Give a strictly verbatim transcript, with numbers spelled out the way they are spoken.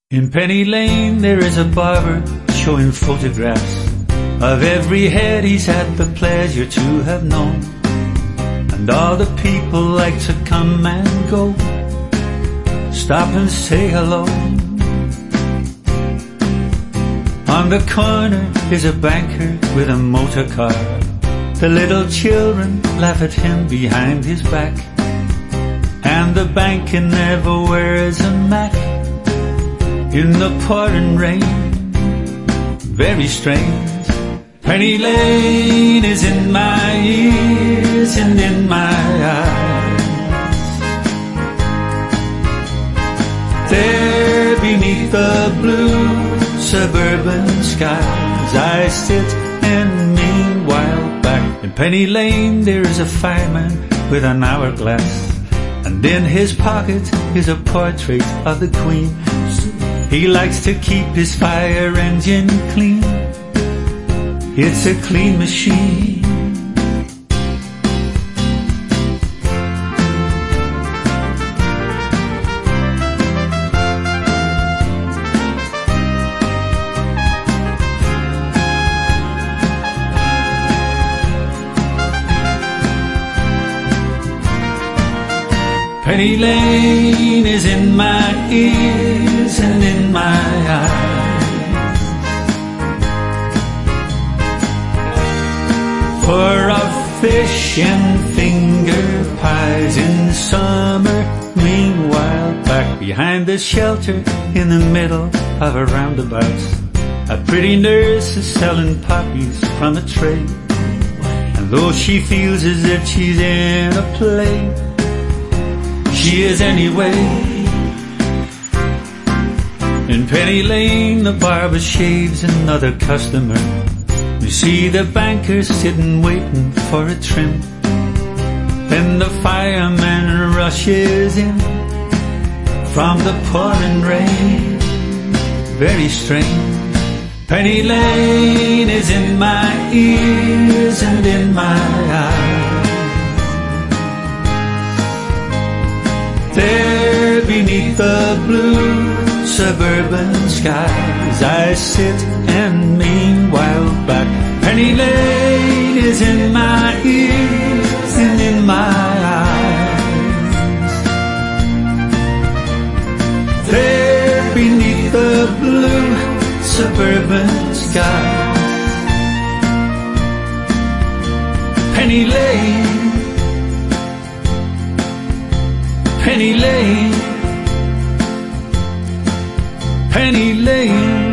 In Penny Lane there is a barber showing photographs of every head he's had the pleasure to have known, and all the people like to come and go, stop and say hello. On the corner is a banker with a motor car. The little children laugh at him behind his back, and the banker never wears a Mac. In the pouring rain, very strange, Penny Lane is in my ears and in my eyes. There beneath the blue suburban skies I sit, and meanwhile back in Penny Lane there is a fireman with an hourglass, and in his pocket is a portrait of the Queen. He likes to keep his fire engine clean. It's a clean machine. Penny Lane is in my ears and in my eyes. For of fish and finger pies in summer, meanwhile back behind the shelter in the middle of a roundabout, a pretty nurse is selling poppies from a tray, and though she feels as if she's in a play, she is anyway. In Penny Lane the barber shaves another customer. You see the banker sitting waiting for a trim. Then the fireman rushes in from the pouring rain. Very strange, Penny Lane is in my ears and in my eyes. There beneath the blue suburban skies I sit, and meanwhile back Penny Lane is in my ears and in my eyes. There beneath the blue suburban skies, Penny Lane, Penny Lane, Penny Lane.